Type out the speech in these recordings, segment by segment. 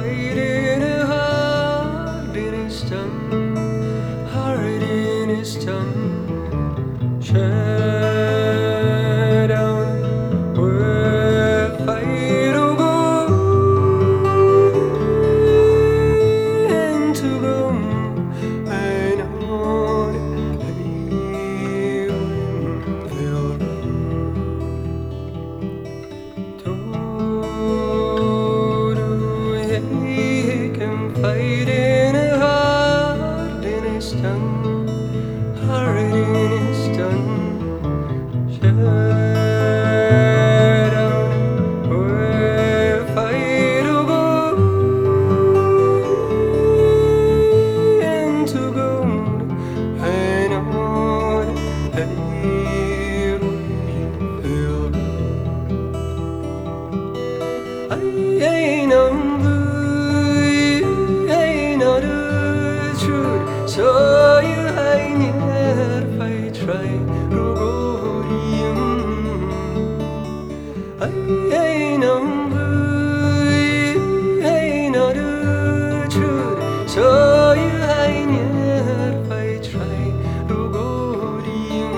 fighting a heart in his tongue, heart in his tongue. Shut down where fight to go into gloom. I know that you will he can fight in a heart in his tongue, heart in his tongue. Shut down where fight to go into gold. I know that you will. I ain't so you hang here if I try to go in. I ain't not the truth. So you hang here if I try to go in.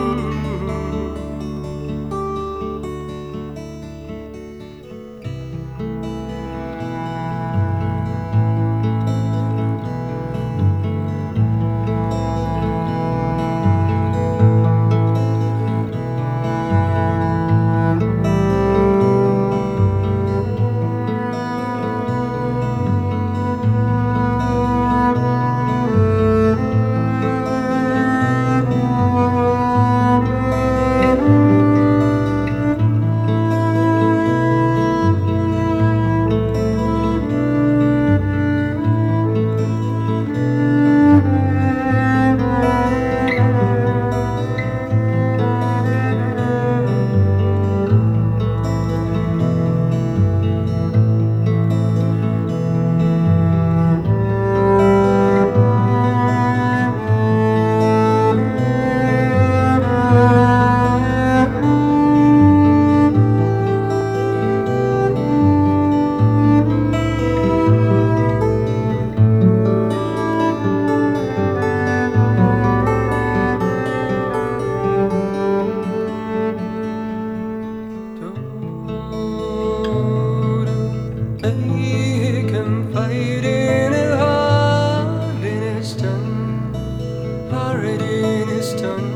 He can fight in a heart in his tongue, heart in his tongue.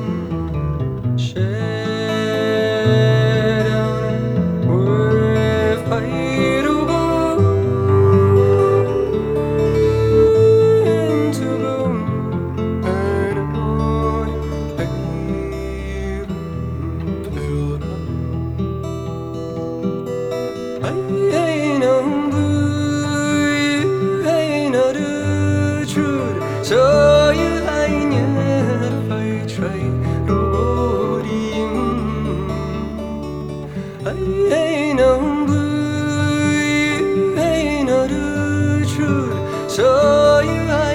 Shut down where fight to go into gloom. I know that you will run. I ain't so you hang here if I try to go in. I ain't not the truth. So you hang